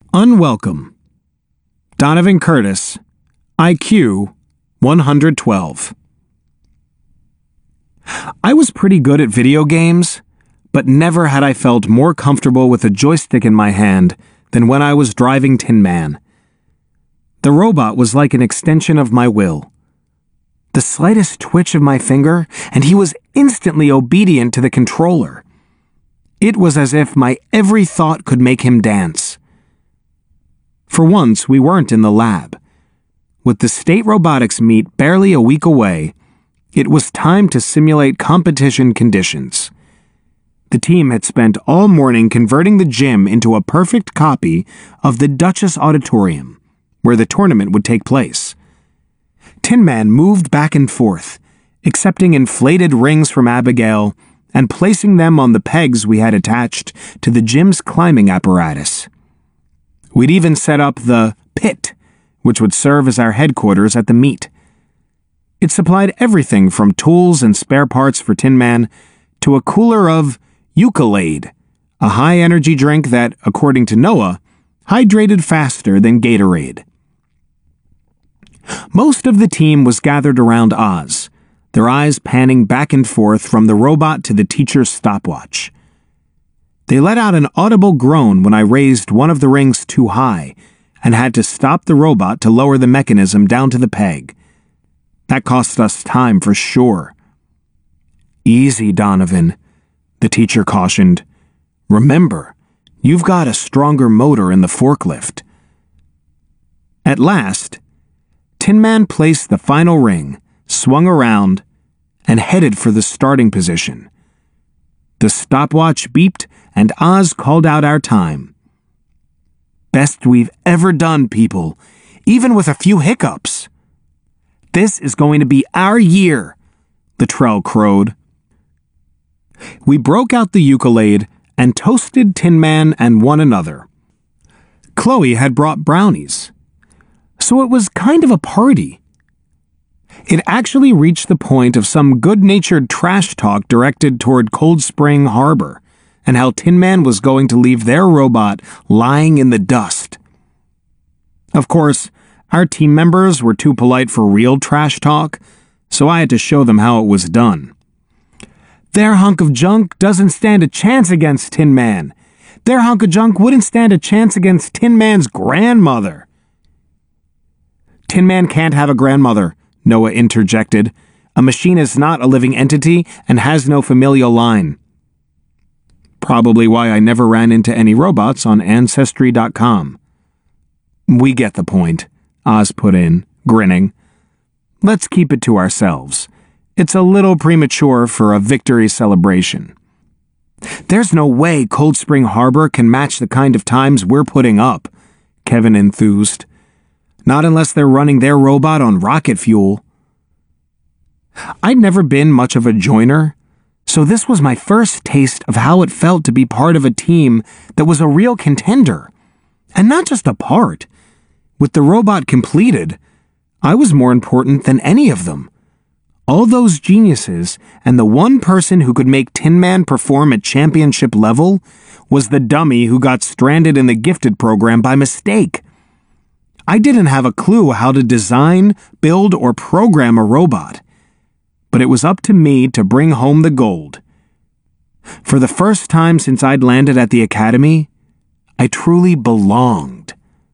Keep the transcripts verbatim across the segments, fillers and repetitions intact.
Unwelcome. Donovan Curtis, I Q one hundred twelve. I was pretty good at video games, but never had I felt more comfortable with a joystick in my hand than when I was driving Tin Man. The robot was like an extension of my will. The slightest twitch of my finger, and he was instantly obedient to the controller. It was as if my every thought could make him dance. For once, we weren't in the lab. With the state robotics meet barely a week away, it was time to simulate competition conditions. The team had spent all morning converting the gym into a perfect copy of the Duchess Auditorium, where the tournament would take place. Tin Man moved back and forth, accepting inflated rings from Abigail and placing them on the pegs we had attached to the gym's climbing apparatus. We'd even set up the pit, which would serve as our headquarters at the meet. It supplied everything from tools and spare parts for Tin Man to a cooler of Eucalade, a high-energy drink that, according to Noah, hydrated faster than Gatorade. Most of the team was gathered around Oz, their eyes panning back and forth from the robot to the teacher's stopwatch. They let out an audible groan when I raised one of the rings too high and had to stop the robot to lower the mechanism down to the peg. That cost us time for sure. "Easy, Donovan," the teacher cautioned. "Remember, you've got a stronger motor in the forklift." At last, Tin Man placed the final ring, swung around, and headed for the starting position. The stopwatch beeped, and Oz called out our time. "Best we've ever done, people, even with a few hiccups." "This is going to be our year," Luttrell crowed. We broke out the Eucalade and toasted Tin Man and one another. Chloe had brought brownies, so it was kind of a party. It actually reached the point of some good-natured trash talk directed toward Cold Spring Harbor and how Tin Man was going to leave their robot lying in the dust. Of course, our team members were too polite for real trash talk, so I had to show them how it was done. "Their hunk of junk doesn't stand a chance against Tin Man. Their hunk of junk wouldn't stand a chance against Tin Man's grandmother." "Tin Man can't have a grandmother," Noah interjected. "A machine is not a living entity and has no familial line." Probably why I never ran into any robots on Ancestry dot com. "We get the point," Oz put in, grinning. "Let's keep it to ourselves. It's a little premature for a victory celebration." "There's no way Cold Spring Harbor can match the kind of times we're putting up," Kevin enthused. "Not unless they're running their robot on rocket fuel." I'd never been much of a joiner, so this was my first taste of how it felt to be part of a team that was a real contender, and not just a part. With the robot completed, I was more important than any of them. All those geniuses, and the one person who could make Tin Man perform at championship level was the dummy who got stranded in the gifted program by mistake. I didn't have a clue how to design, build, or program a robot, but it was up to me to bring home the gold. For the first time since I'd landed at the academy, I truly belonged.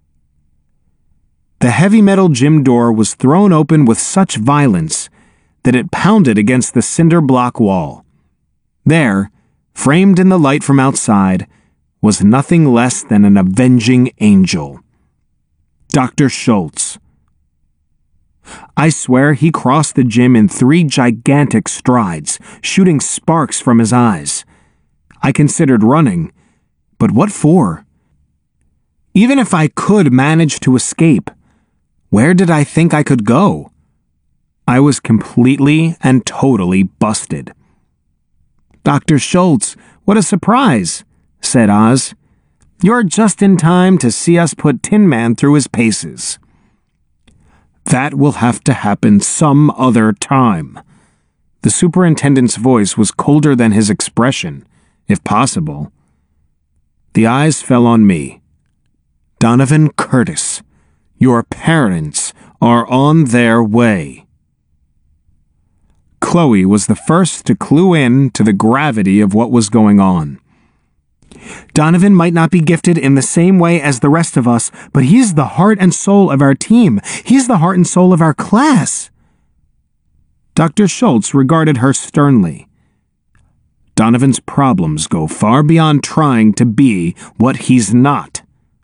The heavy metal gym door was thrown open with such violence that it pounded against the cinder block wall. There, framed in the light from outside, was nothing less than an avenging angel. Doctor Schultz. I swear he crossed the gym in three gigantic strides, shooting sparks from his eyes. I considered running, but what for? Even if I could manage to escape, where did I think I could go? I was completely and totally busted. "Doctor Schultz, what a surprise," said Oz. "You're just in time to see us put Tin Man through his paces." "That will have to happen some other time." The superintendent's voice was colder than his expression, if possible. The eyes fell on me. Donovan Curtis, your parents are on their way. Chloe was the first to clue in to the gravity of what was going on. Donovan might not be gifted in the same way as the rest of us, but he's the heart and soul of our team. He's the heart and soul of our class. Doctor Schultz regarded her sternly. Donovan's problems go far beyond trying to be what he's not.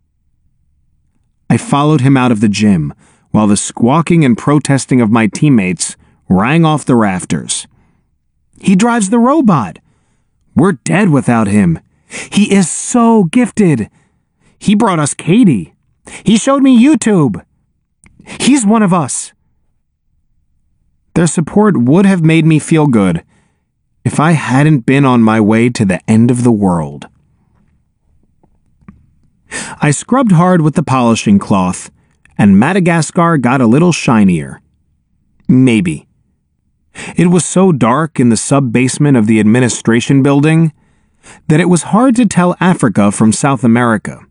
I followed him out of the gym, while the squawking and protesting of my teammates rang off the rafters. He drives the robot. We're dead without him. He is so gifted. He brought us Katie. He showed me YouTube. He's one of us. Their support would have made me feel good if I hadn't been on my way to the end of the world. I scrubbed hard with the polishing cloth, and Madagascar got a little shinier. Maybe. It was so dark in the sub-basement of the administration building that it was hard to tell Africa from South America.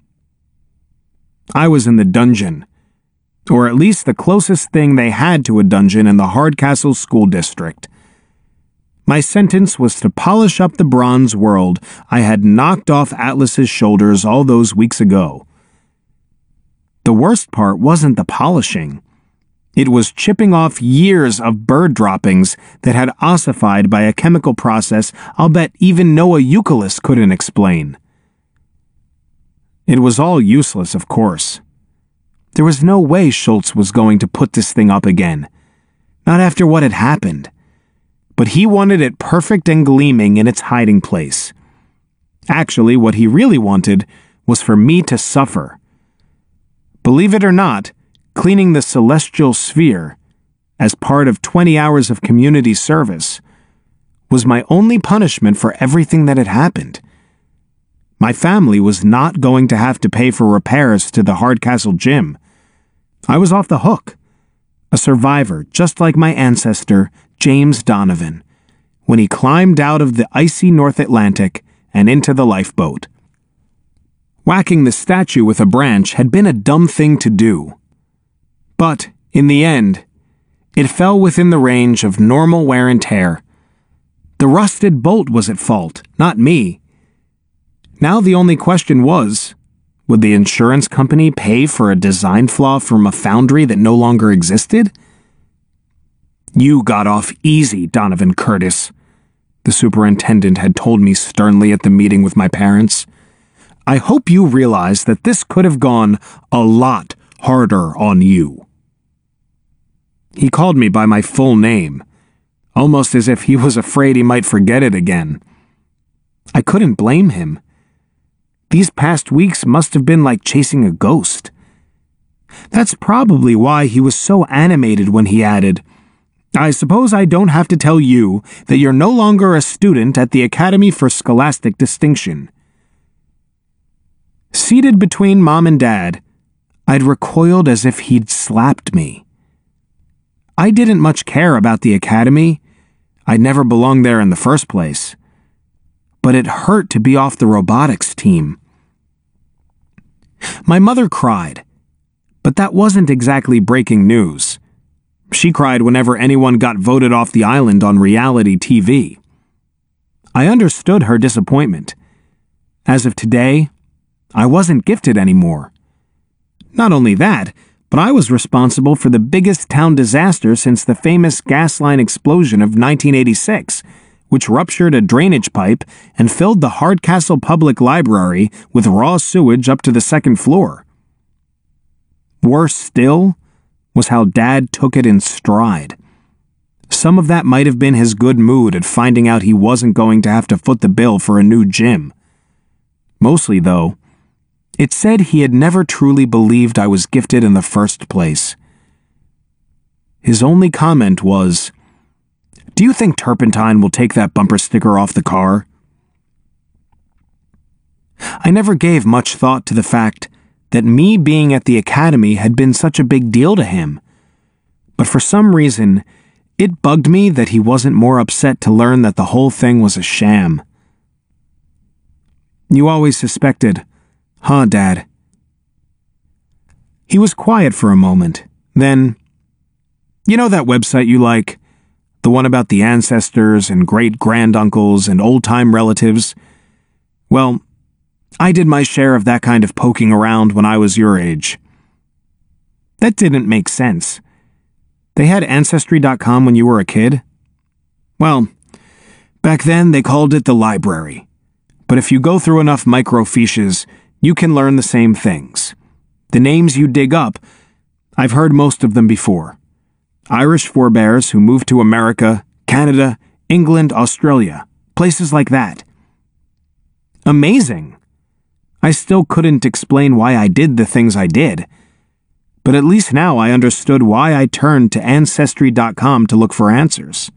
I was in the dungeon, or at least the closest thing they had to a dungeon in the Hardcastle School District. My sentence was to polish up the bronze world I had knocked off Atlas's shoulders all those weeks ago. The worst part wasn't the polishing. It was chipping off years of bird droppings that had ossified by a chemical process I'll bet even Noah Euclid couldn't explain. It was all useless, of course. There was no way Schultz was going to put this thing up again. Not after what had happened. But he wanted it perfect and gleaming in its hiding place. Actually, what he really wanted was for me to suffer. Believe it or not, cleaning the celestial sphere, as part of twenty hours of community service, was my only punishment for everything that had happened. My family was not going to have to pay for repairs to the Hardcastle gym. I was off the hook. A survivor, just like my ancestor, James Donovan, when he climbed out of the icy North Atlantic and into the lifeboat. Whacking the statue with a branch had been a dumb thing to do. But, in the end, it fell within the range of normal wear and tear. The rusted bolt was at fault, not me. Now the only question was, would the insurance company pay for a design flaw from a foundry that no longer existed? You got off easy, Donovan Curtis, the superintendent had told me sternly at the meeting with my parents. I hope you realize that this could have gone a lot harder on you. He called me by my full name, almost as if he was afraid he might forget it again. I couldn't blame him. These past weeks must have been like chasing a ghost. That's probably why he was so animated when he added, I suppose I don't have to tell you that you're no longer a student at the Academy for Scholastic Distinction. Seated between Mom and Dad, I'd recoiled as if he'd slapped me. I didn't much care about the Academy. I'd never belonged there in the first place. But it hurt to be off the robotics team. My mother cried, but that wasn't exactly breaking news. She cried whenever anyone got voted off the island on reality T V. I understood her disappointment. As of today, I wasn't gifted anymore. Not only that, but I was responsible for the biggest town disaster since the famous gas line explosion of nineteen eighty-six, which ruptured a drainage pipe and filled the Hardcastle Public Library with raw sewage up to the second floor. Worse still was how Dad took it in stride. Some of that might have been his good mood at finding out he wasn't going to have to foot the bill for a new gym. Mostly, though, it said he had never truly believed I was gifted in the first place. His only comment was, "Do you think Turpentine will take that bumper sticker off the car?" I never gave much thought to the fact that me being at the Academy had been such a big deal to him. But for some reason, it bugged me that he wasn't more upset to learn that the whole thing was a sham. You always suspected, huh, Dad? He was quiet for a moment. Then, "You know that website you like? The one about the ancestors and great-granduncles and old-time relatives? Well, I did my share of that kind of poking around when I was your age." That didn't make sense. They had Ancestry dot com when you were a kid? Well, back then they called it the library. But if you go through enough microfiches, you can learn the same things. The names you dig up, I've heard most of them before. Irish forebears who moved to America, Canada, England, Australia, places like that. Amazing. I still couldn't explain why I did the things I did. But at least now I understood why I turned to Ancestry dot com to look for answers.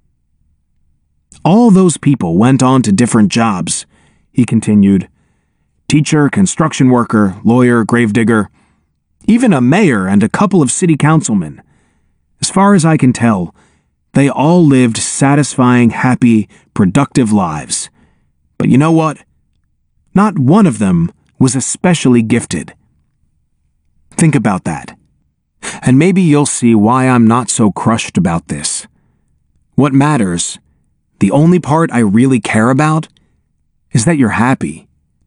All those people went on to different jobs, he continued. Teacher, construction worker, lawyer, gravedigger, even a mayor and a couple of city councilmen. As far as I can tell, they all lived satisfying, happy, productive lives. But you know what? Not one of them was especially gifted. Think about that. And maybe you'll see why I'm not so crushed about this. What matters, the only part I really care about, is that you're happy.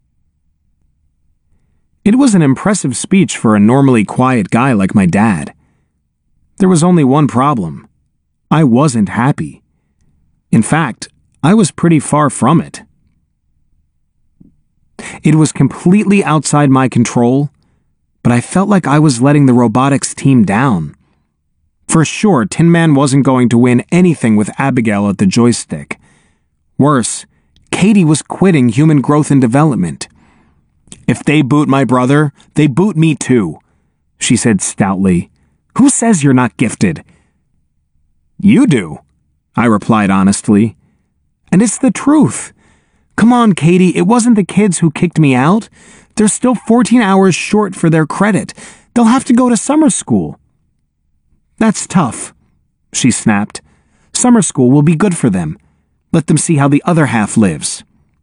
It was an impressive speech for a normally quiet guy like my dad. There was only one problem. I wasn't happy. In fact, I was pretty far from it. It was completely outside my control, but I felt like I was letting the robotics team down. For sure, Tin Man wasn't going to win anything with Abigail at the joystick. Worse, Katie was quitting human growth and development. "If they boot my brother, they boot me too," she said stoutly. "Who says you're not gifted?" "You do," I replied honestly. "And it's the truth. Come on, Katie, it wasn't the kids who kicked me out. They're still fourteen hours short for their credit. They'll have to go to summer school." "That's tough," she snapped. "Summer school will be good for them. Let them see how the other half lives."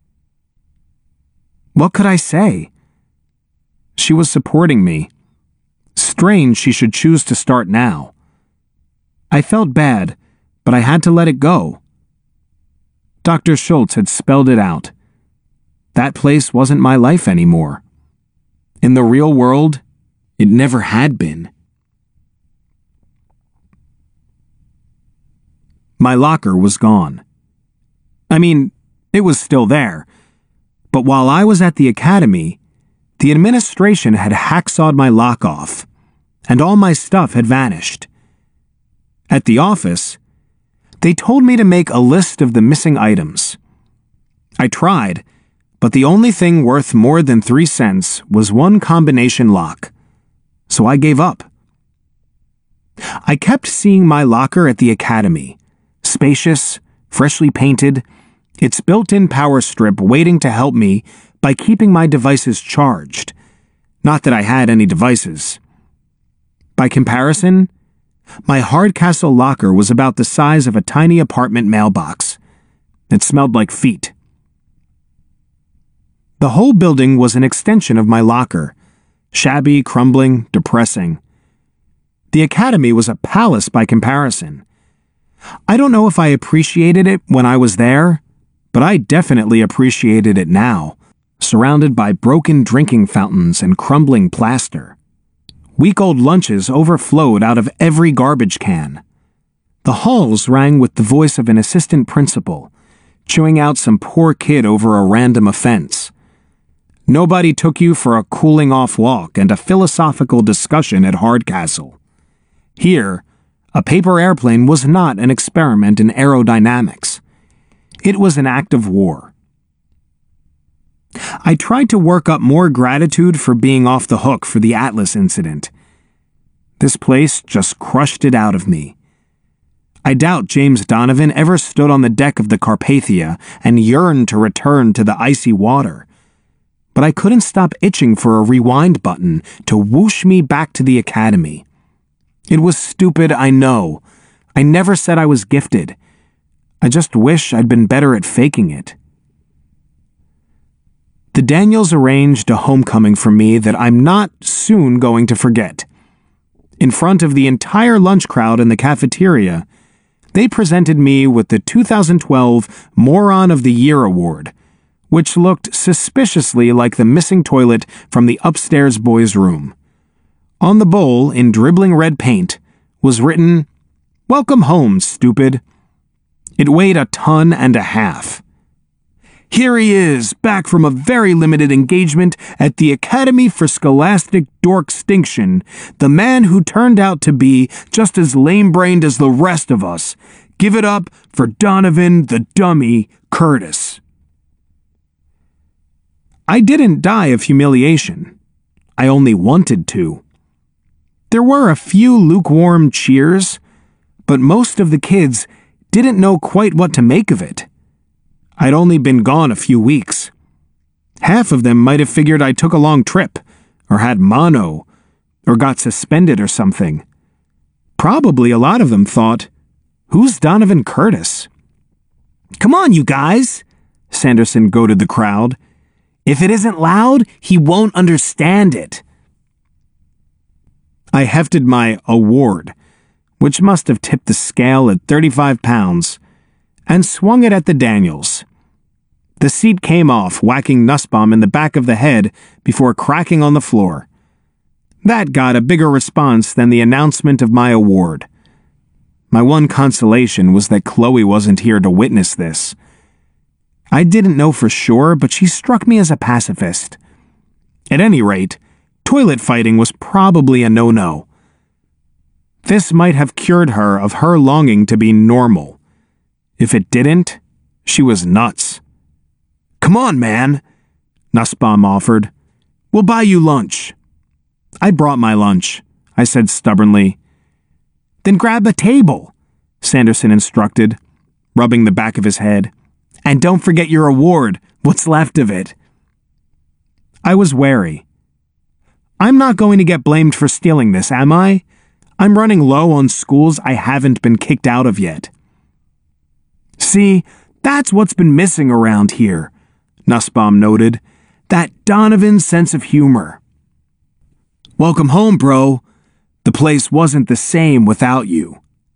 What could I say? She was supporting me. Strange she should choose to start now. I felt bad, but I had to let it go. Doctor Schultz had spelled it out. That place wasn't my life anymore. In the real world, it never had been. My locker was gone. I mean, it was still there. But while I was at the academy, the administration had hacksawed my lock off, and all my stuff had vanished. At the office, they told me to make a list of the missing items. I tried, but the only thing worth more than three cents was one combination lock, so I gave up. I kept seeing my locker at the academy, spacious, freshly painted, its built-in power strip waiting to help me by keeping my devices charged. Not that I had any devices. By comparison, my Hardcastle locker was about the size of a tiny apartment mailbox. It smelled like feet. The whole building was an extension of my locker, shabby, crumbling, depressing. The academy was a palace by comparison. I don't know if I appreciated it when I was there, but I definitely appreciated it now, surrounded by broken drinking fountains and crumbling plaster. Week-old lunches overflowed out of every garbage can. The halls rang with the voice of an assistant principal, chewing out some poor kid over a random offense. Nobody took you for a cooling-off walk and a philosophical discussion at Hardcastle. Here, a paper airplane was not an experiment in aerodynamics. It was an act of war. I tried to work up more gratitude for being off the hook for the Atlas incident. This place just crushed it out of me. I doubt James Donovan ever stood on the deck of the Carpathia and yearned to return to the icy water. But I couldn't stop itching for a rewind button to whoosh me back to the academy. It was stupid, I know. I never said I was gifted. I just wish I'd been better at faking it. The Daniels arranged a homecoming for me that I'm not soon going to forget. In front of the entire lunch crowd in the cafeteria, they presented me with the two thousand twelve Moron of the Year Award, which looked suspiciously like the missing toilet from the upstairs boys' room. On the bowl, in dribbling red paint, was written, "Welcome home, stupid." It weighed a ton and a half. Here he is, back from a very limited engagement at the Academy for Scholastic Dorkstinction, the man who turned out to be just as lame-brained as the rest of us. Give it up for Donovan the Dummy Curtis. I didn't die of humiliation. I only wanted to. There were a few lukewarm cheers, but most of the kids didn't know quite what to make of it. I'd only been gone a few weeks. Half of them might have figured I took a long trip, or had mono, or got suspended or something. Probably a lot of them thought, "Who's Donovan Curtis?" "Come on, you guys," Sanderson goaded the crowd. "If it isn't loud, he won't understand it." I hefted my award, which must have tipped the scale at thirty-five pounds, and swung it at the Daniels. The seat came off, whacking Nussbaum in the back of the head before cracking on the floor. That got a bigger response than the announcement of my award. My one consolation was that Chloe wasn't here to witness this. I didn't know for sure, but she struck me as a pacifist. At any rate, toilet fighting was probably a no-no. This might have cured her of her longing to be normal. If it didn't, she was nuts. "Come on, man," Nussbaum offered. "We'll buy you lunch." "I brought my lunch," I said stubbornly. "Then grab a table," Sanderson instructed, rubbing the back of his head. "And don't forget your award, what's left of it." I was wary. I'm not going to get blamed for stealing this, am I? I'm running low on schools I haven't been kicked out of yet. "See, that's what's been missing around here," Nussbaum noted. "That Donovan sense of humor." "Welcome home, bro. The place wasn't the same without you."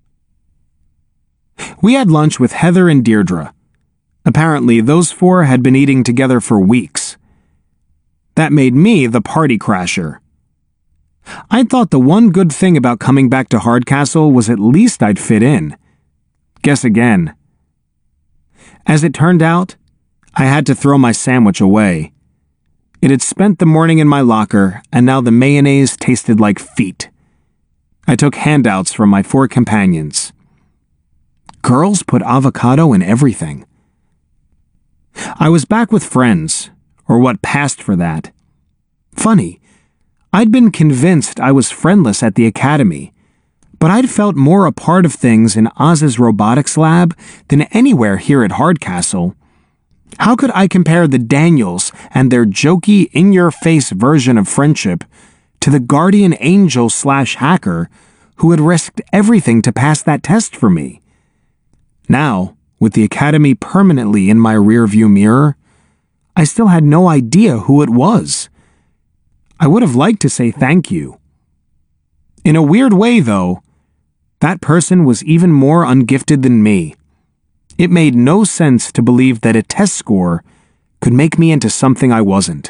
We had lunch with Heather and Deirdre. Apparently, those four had been eating together for weeks. That made me the party crasher. I thought the one good thing about coming back to Hardcastle was at least I'd fit in. Guess again. As it turned out, I had to throw my sandwich away. It had spent the morning in my locker, and now the mayonnaise tasted like feet. I took handouts from my four companions. Girls put avocado in everything. I was back with friends, or what passed for that. Funny, I'd been convinced I was friendless at the academy, but I'd felt more a part of things in Oz's robotics lab than anywhere here at Hardcastle. How could I compare the Daniels and their jokey, in-your-face version of friendship to the guardian angel slash hacker who had risked everything to pass that test for me? Now, with the academy permanently in my rearview mirror, I still had no idea who it was. I would have liked to say thank you. In a weird way, though, that person was even more ungifted than me. It made no sense to believe that a test score could make me into something I wasn't.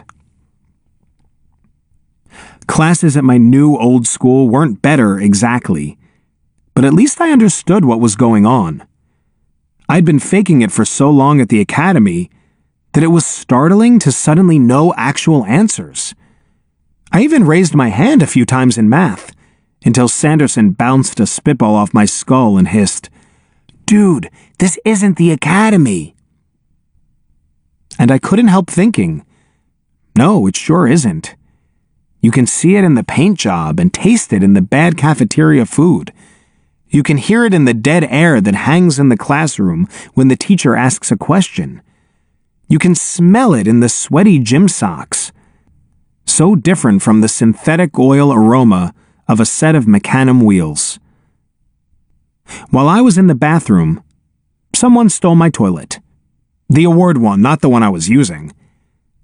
Classes at my new old school weren't better exactly, but at least I understood what was going on. I'd been faking it for so long at the academy that it was startling to suddenly know actual answers. I even raised my hand a few times in math, until Sanderson bounced a spitball off my skull and hissed, "Dude, this isn't the academy." And I couldn't help thinking, no, it sure isn't. You can see it in the paint job and taste it in the bad cafeteria food. You can hear it in the dead air that hangs in the classroom when the teacher asks a question. You can smell it in the sweaty gym socks. So different from the synthetic oil aroma of a set of Mecanum wheels. While I was in the bathroom, someone stole my toilet. The award one, not the one I was using.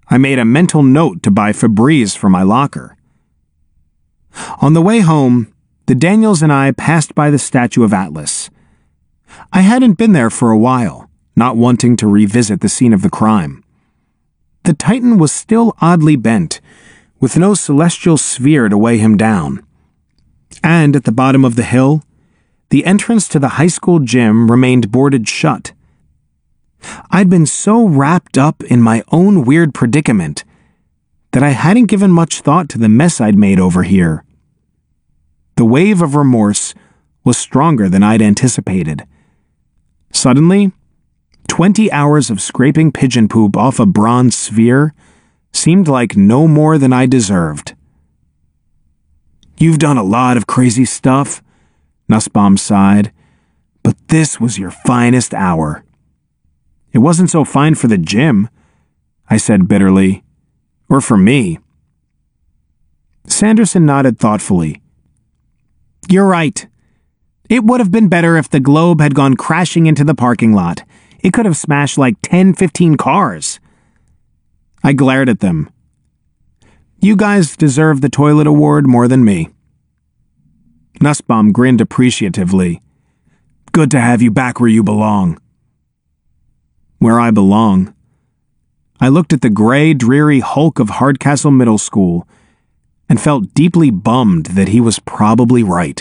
I made a mental note to buy Febreze for my locker. On the way home, the Daniels and I passed by the statue of Atlas. I hadn't been there for a while, not wanting to revisit the scene of the crime. The Titan was still oddly bent, with no celestial sphere to weigh him down. And at the bottom of the hill, the entrance to the high school gym remained boarded shut. I'd been so wrapped up in my own weird predicament that I hadn't given much thought to the mess I'd made over here. The wave of remorse was stronger than I'd anticipated. Suddenly, twenty hours of scraping pigeon poop off a bronze sphere seemed like no more than I deserved. "You've done a lot of crazy stuff," Nussbaum sighed, "but this was your finest hour." "It wasn't so fine for the gym," I said bitterly. "Or for me." Sanderson nodded thoughtfully. "You're right. It would have been better if the globe had gone crashing into the parking lot. It could have smashed like ten, fifteen cars." I glared at them. "You guys deserve the toilet award more than me." Nussbaum grinned appreciatively. "Good to have you back where you belong." Where I belong. I looked at the gray, dreary hulk of Hardcastle Middle School and felt deeply bummed that he was probably right.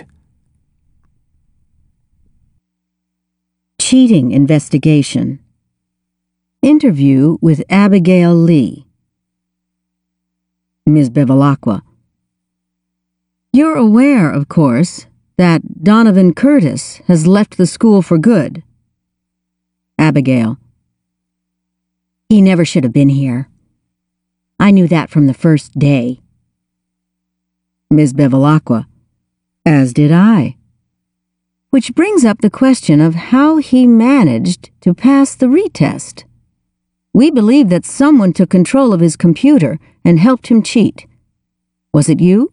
Cheating investigation. Interview with Abigail Lee. Miz Bevilacqua. You're aware, of course, that Donovan Curtis has left the school for good. Abigail. He never should have been here. I knew that from the first day. Miz Bevilacqua. As did I. Which brings up the question of how he managed to pass the retest. We believe that someone took control of his computer and helped him cheat. Was it you?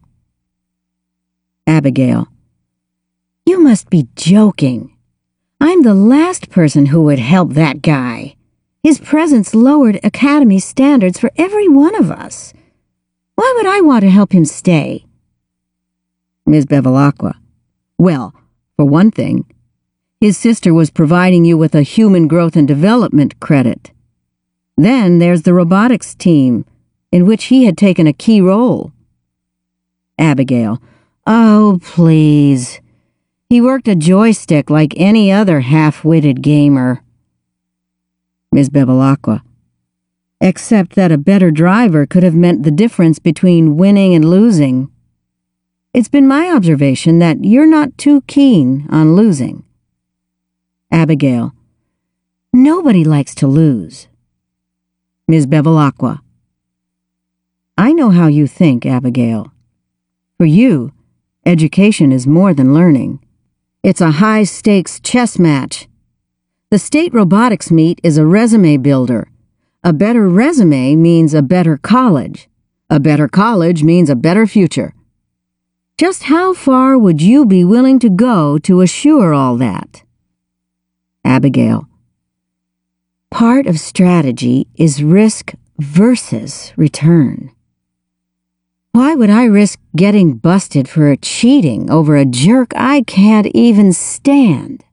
Abigail. You must be joking. I'm the last person who would help that guy. His presence lowered academy standards for every one of us. Why would I want to help him stay? Miz Bevilacqua. Well, for one thing, his sister was providing you with a human growth and development credit. Then there's the robotics team, in which he had taken a key role. Abigail. Oh, please. He worked a joystick like any other half-witted gamer. Miz Bevilacqua. Except that a better driver could have meant the difference between winning and losing. It's been my observation that you're not too keen on losing. Abigail. Nobody likes to lose. Miz Bevilacqua. I know how you think, Abigail. For you, education is more than learning. It's a high-stakes chess match. The state robotics meet is a resume builder. A better resume means a better college. A better college means a better future. Just how far would you be willing to go to assure all that? Abigail. Part of strategy is risk versus return. Why would I risk getting busted for cheating over a jerk I can't even stand?